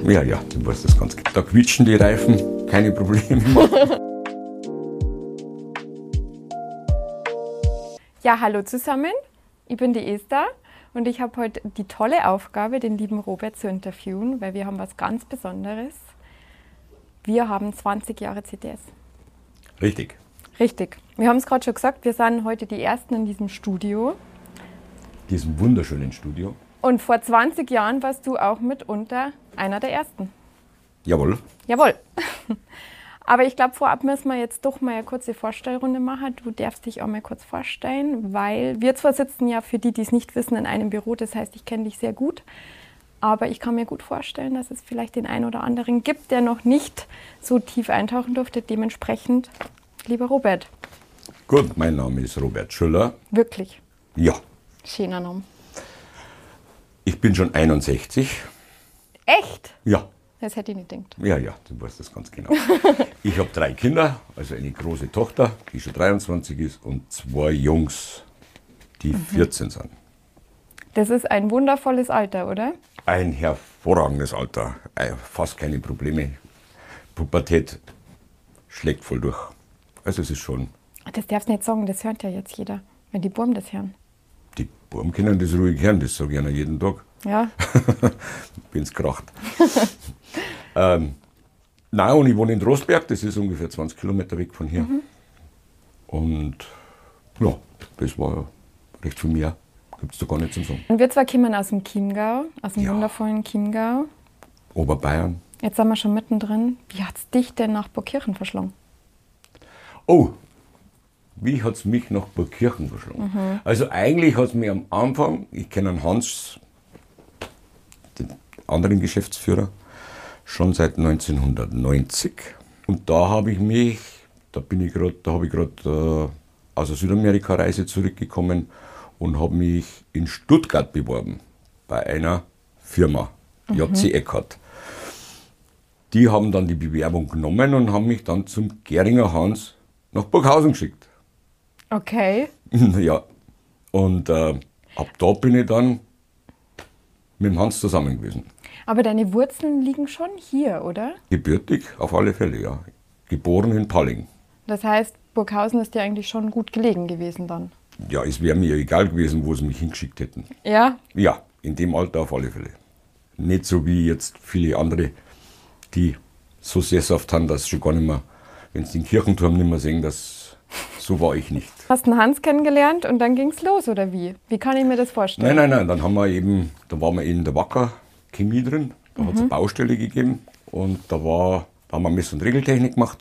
Ja, ja, du weißt das ganz genau. Da quietschen die Reifen, keine Probleme machen. Ja, hallo zusammen, ich bin die Esther und ich habe heute die tolle Aufgabe, den lieben Robert zu interviewen, weil wir haben was ganz Besonderes. Wir haben 20 Jahre CTS. Richtig. Richtig. Wir haben es gerade schon gesagt, wir sind heute die Ersten in diesem Studio. Diesem wunderschönen Studio. Und vor 20 Jahren warst du auch mitunter einer der Ersten. Jawohl. Jawohl. Aber ich glaube, vorab müssen wir jetzt doch mal eine kurze Vorstellrunde machen. Du darfst dich auch mal kurz vorstellen, weil wir zwar sitzen ja, für die, die es nicht wissen, in einem Büro. Das heißt, ich kenne dich sehr gut. Aber ich kann mir gut vorstellen, dass es vielleicht den einen oder anderen gibt, der noch nicht so tief eintauchen durfte. Dementsprechend, lieber Robert. Gut, mein Name ist Robert Schüller. Wirklich? Ja. Schöner Name. Ich bin schon 61. Echt? Ja. Das hätte ich nicht gedacht. Ja, ja, du weißt das ganz genau. Ich habe 3 Kinder, also eine große Tochter, die schon 23 ist, und 2 Jungs, die 14 sind. Das ist ein wundervolles Alter, oder? Ein hervorragendes Alter, fast keine Probleme. Pubertät schlägt voll durch. Also es ist schon... Das darfst du nicht sagen, das hört ja jetzt jeder, wenn die Buben das hören. Die Buben können das ruhig hören, das sage ich ihnen jeden Tag. Ja. Wenn es kracht. Nein, und ich wohne in Trostberg, das ist ungefähr 20 Kilometer weg von hier. Und ja, das war ja recht viel mehr. Gibt es da gar nicht zum Sagen. Und wir zwei kommen aus dem Chiemgau, aus dem wundervollen Chiemgau. Oberbayern. Jetzt sind wir schon mittendrin. Wie hat es dich denn nach Burgkirchen verschlagen? Oh, wie hat es mich nach Burgkirchen verschlagen? Also eigentlich hat es mich am Anfang, ich kenne einen Hans, den anderen Geschäftsführer, schon seit 1990. Und da habe ich mich, da habe ich gerade aus der Südamerika-Reise zurückgekommen und habe mich in Stuttgart beworben bei einer Firma, JC Eckhardt. Die haben dann die Bewerbung genommen und haben mich dann zum Geringer Hans nach Burghausen geschickt. Okay. Ja, und ab da bin ich dann mit dem Hans zusammen gewesen. Aber deine Wurzeln liegen schon hier, oder? Gebürtig, auf alle Fälle, ja. Geboren in Palling. Das heißt, Burghausen ist dir eigentlich schon gut gelegen gewesen dann? Ja, es wäre mir egal gewesen, wo sie mich hingeschickt hätten. Ja? Ja, in dem Alter auf alle Fälle. Nicht so wie jetzt viele andere, die so sesshaft haben, dass sie schon gar nicht mehr, wenn sie den Kirchenturm nicht mehr sehen, so war ich nicht. Hast einen Hans kennengelernt und dann ging's los, oder wie? Wie kann ich mir das vorstellen? Nein, dann waren wir in der Wacker Chemie drin, da hat es eine Baustelle gegeben und da haben wir Mess- und Regeltechnik gemacht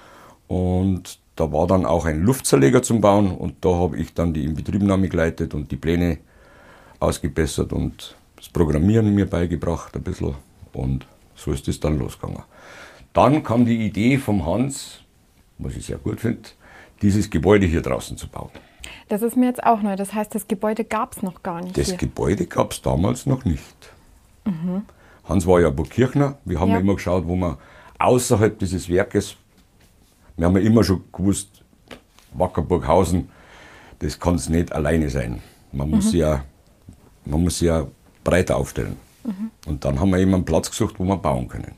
und da war dann auch ein Luftzerleger zum Bauen und da habe ich dann die Inbetriebnahme geleitet und die Pläne ausgebessert und das Programmieren mir beigebracht ein bisschen und so ist es dann losgegangen. Dann kam die Idee vom Hans, was ich sehr gut finde, dieses Gebäude hier draußen zu bauen. Das ist mir jetzt auch neu. Das heißt, das Gebäude gab es noch gar nicht Das hier. Gebäude gab es damals noch nicht. Hans war ja Burgkirchner. Wir haben ja immer geschaut, wo wir außerhalb dieses Werkes, wir haben ja immer schon gewusst, Wacker Burghausen, das kann es nicht alleine sein. Man muss ja breiter aufstellen. Und dann haben wir eben einen Platz gesucht, wo wir bauen können.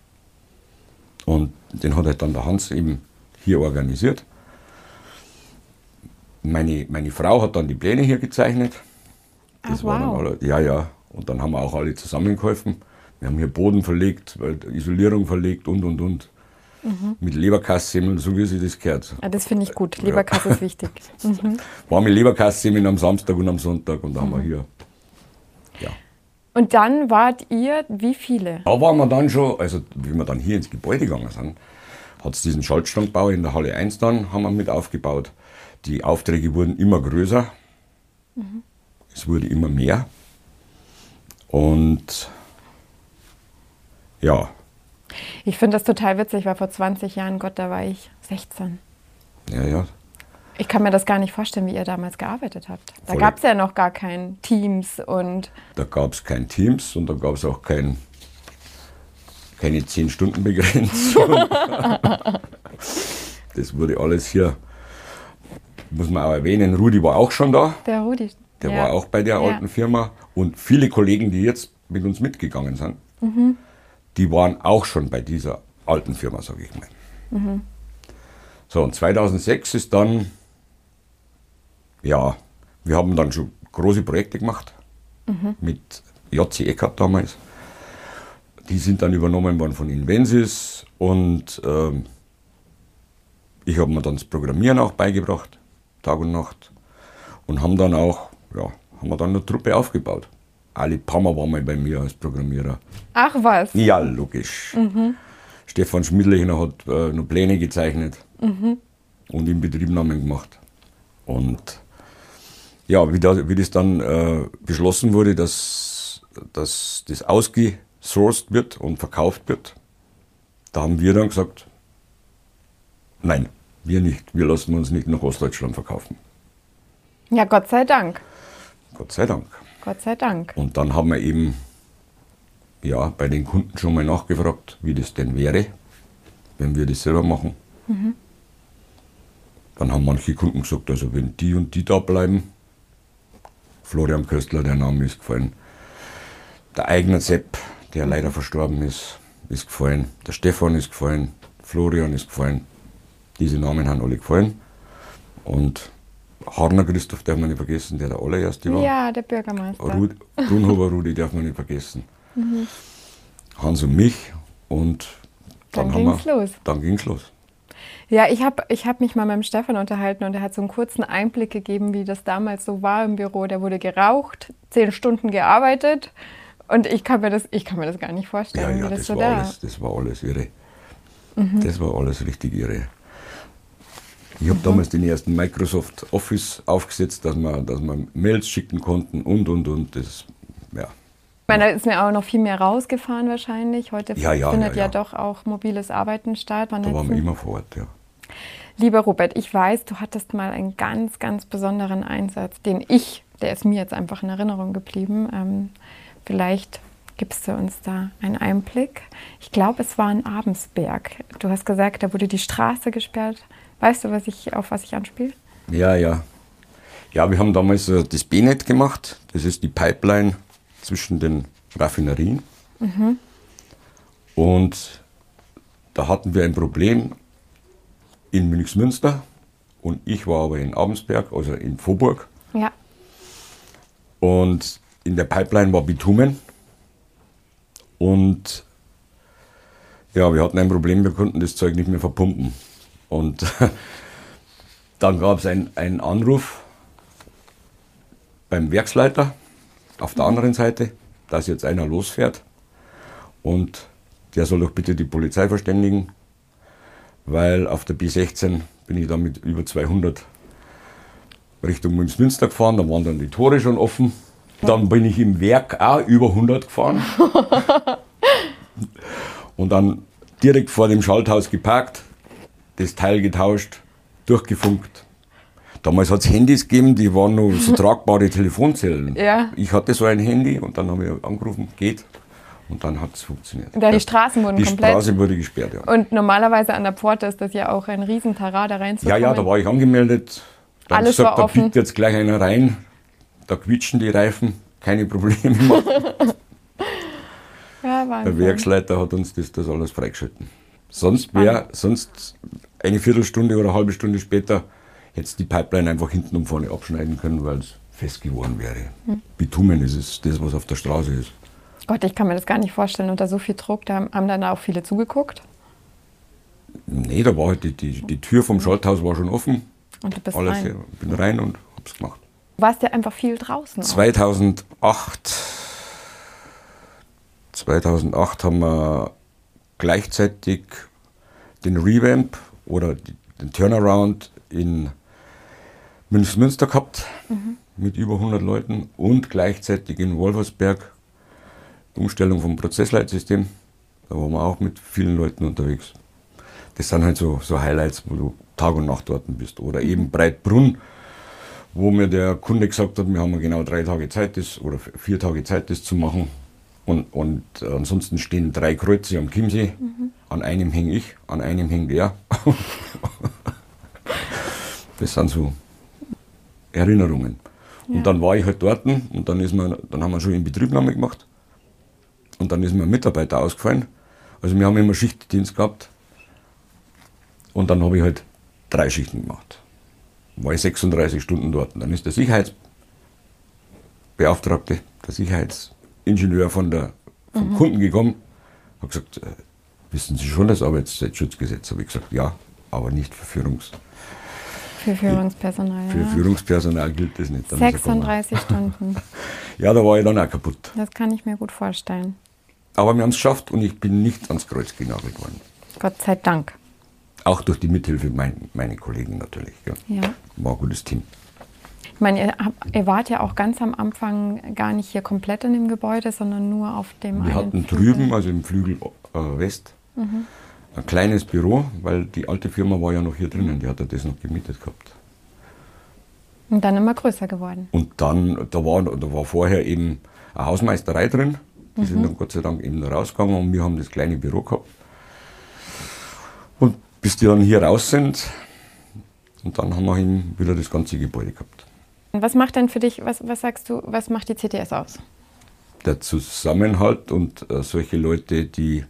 Und den hat halt dann der Hans eben hier organisiert. Meine Frau hat dann die Pläne hier gezeichnet. Das war dann alle, ja. Und dann haben wir auch alle zusammengeholfen. Wir haben hier Boden verlegt, Isolierung verlegt und. Mit Leberkassemmeln, so wie sich das gehört. Ja, das finde ich gut. Leberkasse ist wichtig. Warme Leberkassemmeln am Samstag und am Sonntag und da haben wir hier. Ja. Und dann wart ihr wie viele? Da waren wir dann schon, also wie wir dann hier ins Gebäude gegangen sind, hat es diesen Schaltstangbau in der Halle 1 dann, haben wir mit aufgebaut. Die Aufträge wurden immer größer. Es wurde immer mehr. Und ja. Ich finde das total witzig, weil vor 20 Jahren, Gott, da war ich 16. Ja. Ich kann mir das gar nicht vorstellen, wie ihr damals gearbeitet habt. Da gab es ja noch gar kein Teams und... Da gab es kein Teams und da gab es auch keine 10-Stunden-Begrenzung. Das wurde alles hier, muss man auch erwähnen, Rudi war auch schon da. Der Rudi. Der war auch bei der alten Firma. Und viele Kollegen, die jetzt mit uns mitgegangen sind, die waren auch schon bei dieser alten Firma, sage ich mal. So, und 2006 ist dann, ja, wir haben dann schon große Projekte gemacht mit JC Eckert damals. Die sind dann übernommen worden von Invensys und ich habe mir dann das Programmieren auch beigebracht, Tag und Nacht. Und haben dann auch, ja, haben wir dann eine Truppe aufgebaut. Ali Pammer war mal bei mir als Programmierer. Ach was? Ja, logisch. Stefan Schmidlechner hat noch Pläne gezeichnet und Inbetriebnahmen gemacht. Und ja, wie das dann beschlossen wurde, dass das ausgesourced wird und verkauft wird, da haben wir dann gesagt, nein, wir nicht. Wir lassen uns nicht nach Ostdeutschland verkaufen. Ja, Gott sei Dank. Gott sei Dank. Gott sei Dank. Und dann haben wir eben ja, bei den Kunden schon mal nachgefragt, wie das denn wäre, wenn wir das selber machen. Dann haben manche Kunden gesagt, also wenn die und die da bleiben, Florian Köstler, der Name ist gefallen, der Eigner Sepp, der leider verstorben ist gefallen, der Stefan ist gefallen, Florian ist gefallen, diese Namen haben alle gefallen. Und Harner Christoph darf man nicht vergessen, der allererste war. Ja, der Bürgermeister. Brunhuber Rudi darf man nicht vergessen. Hans und mich und dann ging's los. Ja, ich hab mich mal mit dem Stefan unterhalten und er hat so einen kurzen Einblick gegeben, wie das damals so war im Büro. Der wurde geraucht, 10 Stunden gearbeitet und ich kann mir das gar nicht vorstellen, wie das so war. Das war alles irre. Das war alles richtig irre. Ich habe damals den ersten Microsoft Office aufgesetzt, dass wir Mails schicken konnten und das, ja. Ich meine, da ist mir auch noch viel mehr rausgefahren wahrscheinlich. Heute findet ja doch auch mobiles Arbeiten statt. Da waren wir immer vor Ort, ja. Lieber Robert, ich weiß, du hattest mal einen ganz, ganz besonderen Einsatz, der ist mir jetzt einfach in Erinnerung geblieben. Vielleicht gibst du uns da einen Einblick. Ich glaube, es war in Abensberg. Du hast gesagt, da wurde die Straße gesperrt. Weißt du, auf was ich anspiele? Ja. Ja, wir haben damals das B-Net gemacht. Das ist die Pipeline zwischen den Raffinerien. Und da hatten wir ein Problem in Münchsmünster und ich war aber in Abensberg, also in Vohburg. Ja. Und in der Pipeline war Bitumen. Und ja, wir hatten ein Problem, wir konnten das Zeug nicht mehr verpumpen. Und dann gab es einen Anruf beim Werksleiter auf der anderen Seite, dass jetzt einer losfährt und der soll doch bitte die Polizei verständigen, weil auf der B16 bin ich dann mit über 200 Richtung Münchsmünster gefahren, da waren dann die Tore schon offen. Dann bin ich im Werk auch über 100 gefahren und dann direkt vor dem Schalthaus geparkt, das Teil getauscht, durchgefunkt. Damals hat es Handys gegeben, die waren noch so tragbare Telefonzellen. Ja. Ich hatte so ein Handy und dann habe ich angerufen, geht. Und dann hat es funktioniert. Die Straßen wurden komplett... Die Straße wurde gesperrt, ja. Und normalerweise an der Pforte ist das ja auch ein Riesenterrain, da reinzukommen. Ja, da war ich angemeldet. Dann alles gesagt, war offen. Da biegt jetzt gleich einer rein, da quietschen die Reifen, keine Probleme machen. Ja, Wahnsinn. Der Werksleiter hat uns das alles freigeschalten. Sonst eine Viertelstunde oder eine halbe Stunde später hätte es die Pipeline einfach hinten und vorne abschneiden können, weil es fest geworden wäre. Bitumen ist es, das, was auf der Straße ist. Gott, ich kann mir das gar nicht vorstellen, unter so viel Druck, da haben dann auch viele zugeguckt? Nee, da war halt die Tür vom Schalthaus war schon offen. Und du bist rein? Ich bin rein und hab's gemacht. Du warst ja einfach viel draußen. 2008 haben wir gleichzeitig den Revamp oder den Turnaround in Münchsmünster gehabt mit über 100 Leuten und gleichzeitig in Wolfersberg Umstellung vom Prozessleitsystem. Da waren wir auch mit vielen Leuten unterwegs. Das sind halt so Highlights, wo du Tag und Nacht dort bist. Oder eben Breitbrunn, wo mir der Kunde gesagt hat, wir haben genau 3 Tage Zeit, oder 4 Tage Zeit, das zu machen. Und ansonsten stehen 3 Kreuze am Chiemsee. An einem hänge ich, an einem hängt er. Das sind so Erinnerungen. Ja. Und dann war ich halt dort und dann haben wir schon Inbetriebnahme gemacht. Und dann ist mir ein Mitarbeiter ausgefallen. Also wir haben immer Schichtdienst gehabt. Und dann habe ich halt 3 Schichten gemacht. War ich 36 Stunden dort. Und dann ist der Sicherheitsbeauftragte, der Sicherheitsingenieur vom Kunden gekommen, hat gesagt, wissen Sie schon das Arbeitszeitschutzgesetz? Habe ich gesagt, ja, aber nicht für Führungspersonal. Für Führungspersonal gilt das nicht. Dann 36 Stunden. Ja, da war ich dann auch kaputt. Das kann ich mir gut vorstellen. Aber wir haben es geschafft und ich bin nicht ans Kreuz genagelt worden. Gott sei Dank. Auch durch die Mithilfe meiner Kollegen natürlich. Ja. War ein gutes Team. Ich meine, ihr wart ja auch ganz am Anfang gar nicht hier komplett in dem Gebäude, sondern nur auf dem Wir hatten drüben, also im Flügel West, ein kleines Büro, weil die alte Firma war ja noch hier drinnen, die hat ja das noch gemietet gehabt. Und dann immer größer geworden. Und dann, da war vorher eben eine Hausmeisterei drin, die sind dann Gott sei Dank eben rausgegangen und wir haben das kleine Büro gehabt. Und bis die dann hier raus sind, und dann haben wir eben wieder das ganze Gebäude gehabt. Was macht denn für dich, was sagst du, was macht die CTS aus? Der Zusammenhalt und solche Leute, die,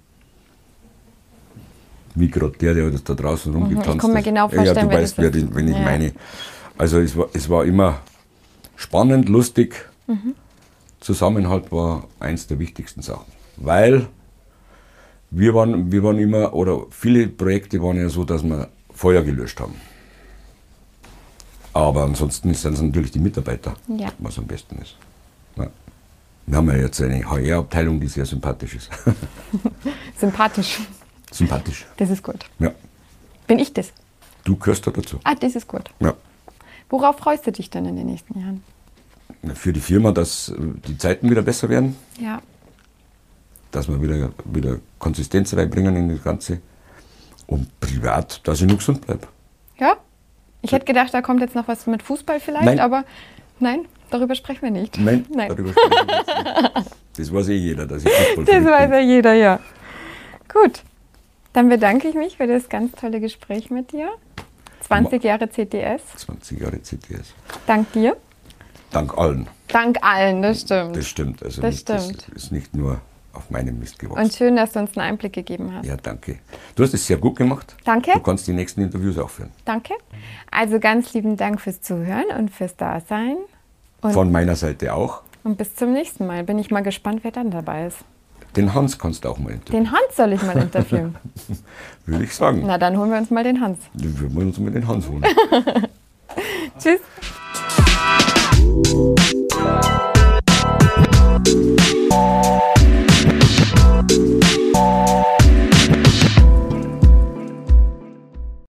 wie gerade der da draußen rumgetanzt hat. Ich kann mir genau vorstellen, ja, du weißt, wen ich meine. Also es war immer spannend, lustig. Zusammenhalt war eins der wichtigsten Sachen. Weil wir waren immer, oder viele Projekte waren ja so, dass wir Feuer gelöscht haben. Aber ansonsten sind es natürlich die Mitarbeiter, was am besten ist. Ja. Wir haben ja jetzt eine HR-Abteilung, die sehr sympathisch ist. Sympathisch. Sympathisch. Das ist gut. Ja. Bin ich das? Du gehörst da dazu. Ah, das ist gut. Ja. Worauf freust du dich denn in den nächsten Jahren? Für die Firma, dass die Zeiten wieder besser werden. Ja. Dass wir wieder Konsistenz reinbringen in das Ganze. Und privat, dass ich nur gesund bleibe. Ja? Ich hätte gedacht, da kommt jetzt noch was mit Fußball vielleicht, Nein. Aber nein, darüber sprechen wir nicht. Nein. Darüber sprechen wir nicht. Das weiß jeder, dass ich Fußball Das weiß ja jeder, ja. Gut, dann bedanke ich mich für das ganz tolle Gespräch mit dir. 20 Jahre CTS. 20 Jahre CTS. Dank dir. Dank allen. Dank allen, das stimmt. Das stimmt. Also das Das ist nicht nur auf meinem Mist gewachsen. Und schön, dass du uns einen Einblick gegeben hast. Ja, danke. Du hast es sehr gut gemacht. Danke. Du kannst die nächsten Interviews auch führen. Danke. Also ganz lieben Dank fürs Zuhören und fürs Dasein. Und von meiner Seite auch. Und bis zum nächsten Mal. Bin ich mal gespannt, wer dann dabei ist. Den Hans kannst du auch mal interviewen. Den Hans soll ich mal interviewen. Würde ich sagen. Na, dann holen wir uns mal den Hans. Wir wollen uns mal den Hans holen. Tschüss.